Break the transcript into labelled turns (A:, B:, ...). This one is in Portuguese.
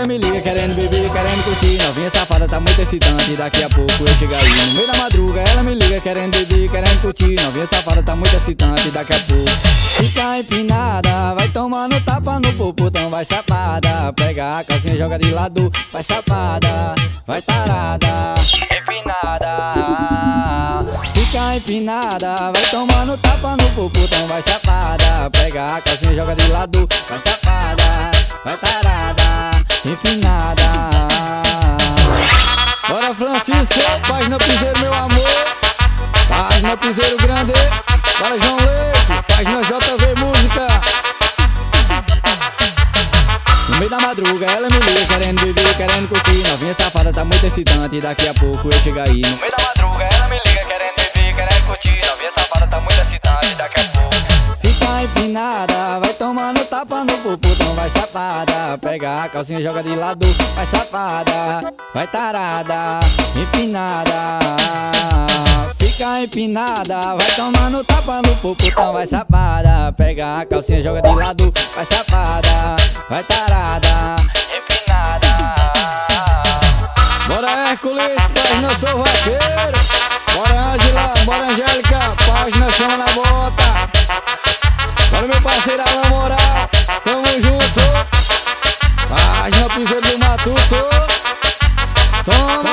A: ela me liga querendo beber, querendo curtir. Novinha safada tá muito excitante, daqui a pouco eu chego aí. No meio da madruga ela me liga querendo beber, querendo curtir. Novinha safada tá muito excitante, daqui a pouco fica empinada, vai tomando tapa no popotão, vai sapada. Pega a calcinha, joga de lado, vai sapada, vai tarada, empinada. Fica empinada, vai tomando tapa no popotão, vai sapada. Pega a calcinha, joga de lado, vai sapada, vai tarada, empinada. Bora Francisco, página Piseiro meu amor, página Piseiro Grande. Bora João Leite, página JV Música. No meio da madruga ela me liga querendo beber, querendo curtir. Novinha safada tá muito excitante, daqui a pouco eu chego aí. No meio da madruga ela me liga querendo beber, querendo curtir. Novinha safada tá muito excitante, daqui a pouco fica empinada, vai tomando tapa no popotão, vai sapada. Pega a calcinha, joga de lado, vai sapada, vai tarada, empinada. Fica empinada, vai tomando tapa no popotão, vai sapada. Pega a calcinha, joga de lado, vai sapada, vai tarada, empinada. Bora Hércules, página Sou Vaqueiro. Bora Ângela, bora Angélica, página Chama na Bota. Bora meu parceiro Alain Moral, tamo junto. Página Piseiro do Matuto. Toma.